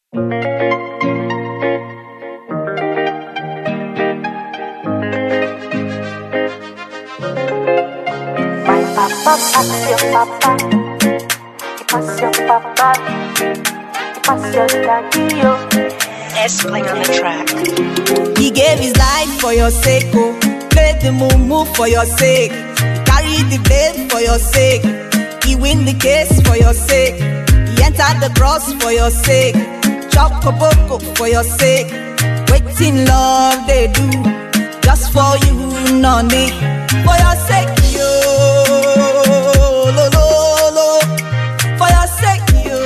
pass your papa, you pass your papa, you pass your daddy, yo. S playing on the track. He gave his life for your sake, oh. Played the move for your sake. He carried the blame for your sake. He win the case for your sake. He entered the cross for your sake. Chocoboko for your sake. Waiting love they do just for you, nonny. For your sake, yo, lo lo lo. For your sake, yo.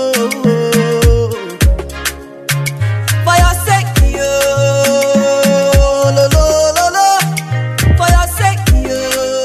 For your sake, yo, lo lo lo lo. For your sake, yo.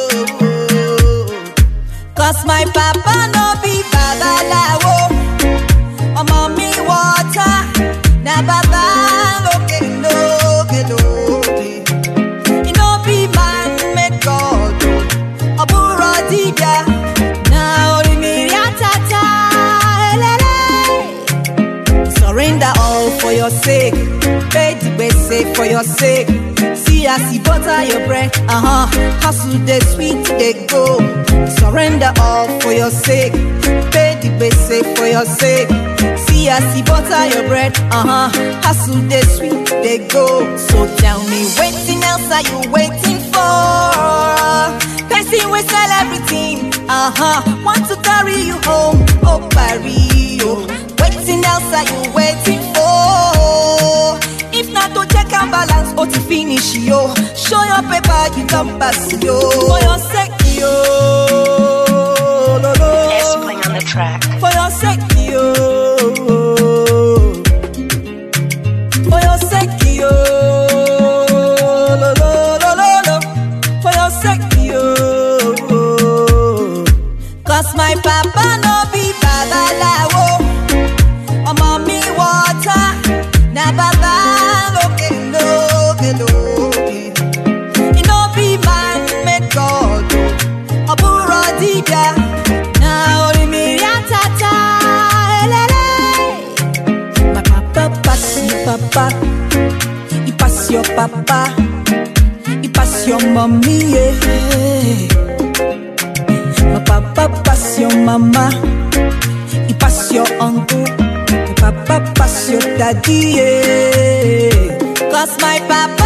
'Cause my papa no be babalawo. Oh, mommy water, na baba loke loke loke. He no be man made God. Oburo dibia, na orimiria tata elele. Surrender all for your sake. Pay the bese for your sake. See as he butter your bread, hustle the sweet they go. Surrender all for your sake. Pay the bese for your sake. See as he butter your bread, hustle the sweet they go. So tell me, waiting else are you waiting for? Person will sell everything, want to carry you home, oh Barrio. Waiting else are you waiting for? If not to check and balance, or to finish, yo. Show your paper, you don't pass, yo. For your sake, yo. Lo, lo. S playing on the track. For your sake, yo. For your sake, yo. Lo, lo, lo, lo, lo. For your sake, yo. 'Cause my papa no be babalawo. Oh, mommy water, na baba loke loke loke. He no be man made God. Oburo dibia, na orimiria tata elele. My papa pass your papa, he pass your papa, he pass your mommy, yeah. My papa pass your mama, he pass your uncle. My papa pass your daddy, yeah. 'Cause my papa